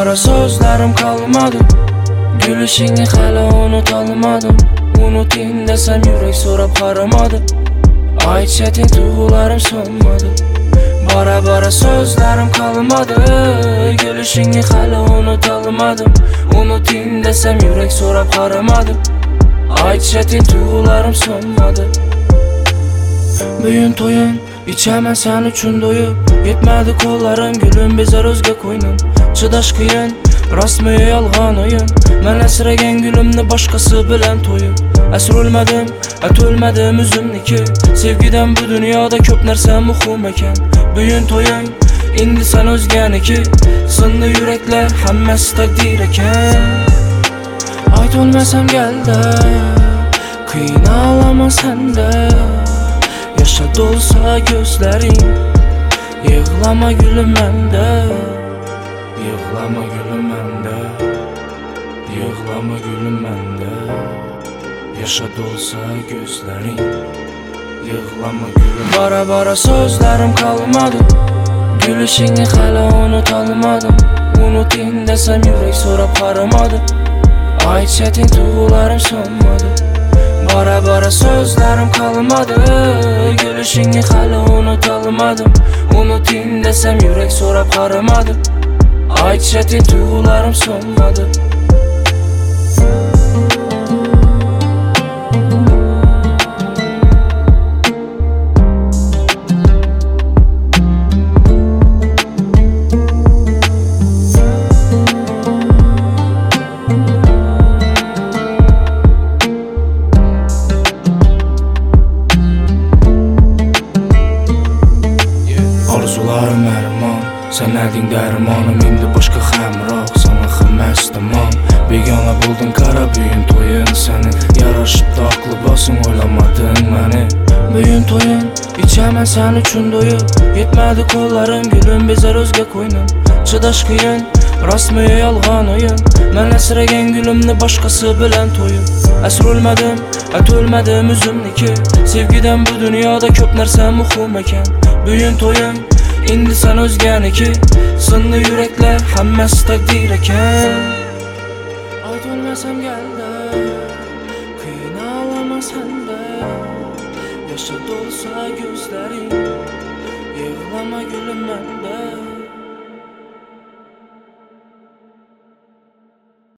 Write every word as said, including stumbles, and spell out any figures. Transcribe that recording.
bara sözlerim kalmadı. Gülüşünü hala unutamadım. Unutayım desem yürek so'rab qaramadı. Aytchating tuyg'ularim so'nmadi. Bara bara sözlerim kalmadı. Gülüşünü hala unutamadım. Unutayım desem yürek so'rab qaramadı. Aytchating tuyg'ularim so'nmadi. Bugün to'yim, ichaman sen uchun do'yib. Yetmadi qo'llarim, gulum bezar o'zga qo'ynim. Chidash qiyin, rasmi yolg'on o'yin. Men asragan gulimni boshqasi bilan to'yib. Asr o'lmadim, atolmadim o'zimniki. Sevgidan bu dunyoda ko'p narsa muhim ekan. Bugün to'yim, endi sen o'zganiki. Sinli yuraklar hammasi taqdir ekan. Aytolmasam galda, qiynalaman senda. Yaşa dolsa gözlerin, yığlama gülüm mende. Yığlama gülüm mende. Yığlama gülüm mende. Yaşa dolsa gözlerin, yığlama gülüm. Bara bara sözlerim kalmadı. Gülüşünü hala unutamadım. Unutayım desem yürek so'rab qaramadı. Aytchating tuyg'ularim so'nmadi. Bara bara sözlerim kalmadı. Gülüşünü hala unutamadım. Unutayım desem yürek so'rab qaramadı. Aytchating tuyg'ularim so'nmadi. Arzularim armon, sen eding dermanım. Endi boshqa hamroh, sana xilmas tamom. Begona bo'lding qara bugün to'yin sening. Yarashibdi aqli bosim, o'ylamading meni. Bugün to'yin, ichaman sen uchun do'yib. Yetmadi qo'llarim, gulum bezar o'zga qo'ynim. Chidash qiyin, rasmi yolg'on o'yin. Men asragan gulimni boshqasi bilan to'yib. Asr o'lmadim, atolmadim o'zimniki. Sevgidan bu dunyoda ko'p narsa muhim ekan. Bugün to'yim, endi sen o'zganiki. Sinli yuraklar hammasi taqdir ekan. Aytolmasam galda, qiynalaman senda. Yaşa dolsa gözlerin, yığlama gülüm mende.